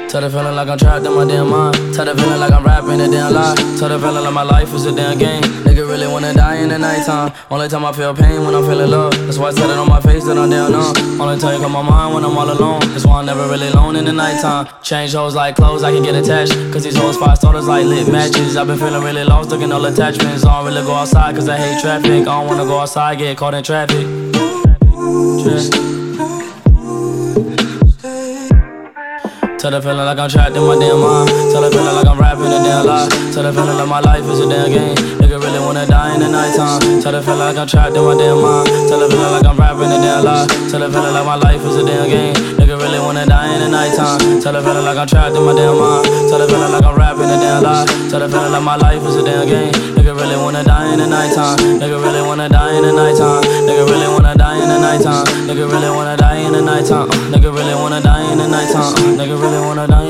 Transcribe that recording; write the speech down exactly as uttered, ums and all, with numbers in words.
Tell the feeling like I'm trapped in my damn mind. Tell the feeling like I'm rapping a damn lie. Tell the feeling like my life is a damn game. Nigga really wanna die in the nighttime. Only time I feel pain when I'm feeling love. That's why I said it on my face that I'm down on. Only time you come my mind when I'm all alone. That's why I'm never really alone in the nighttime. Change hoes like clothes, I can get attached. Cause these hoes five starters like lit matches. I've been feeling really lost, looking all attachments. I don't really go outside cause I hate traffic. I don't wanna go outside, get caught in traffic. Traffic. Tell the feeling like I'm trapped in my damn mind. Tell the feeling like I'm rapping a damn lie. Tell the feeling like my life is a damn game. Nigga really wanna die in the nighttime. Tell the feeling like I'm trapped in my damn mind. Tell the feeling like I'm rapping a damn lie. Tell the feeling like my life is a damn game. Nigga really wanna die in the nighttime. Tell the feeling like I'm trapped in my damn mind. Tell the feeling like I'm rapping a damn lie. Tell the feeling like my life is a damn game. Nigga really wanna die in the nighttime. Nigga really wanna die in the nighttime. Nigga really wanna die in the nighttime. Nigga really wanna die in the nighttime. Nigga really wanna die in the nighttime. Nigga really wanna die.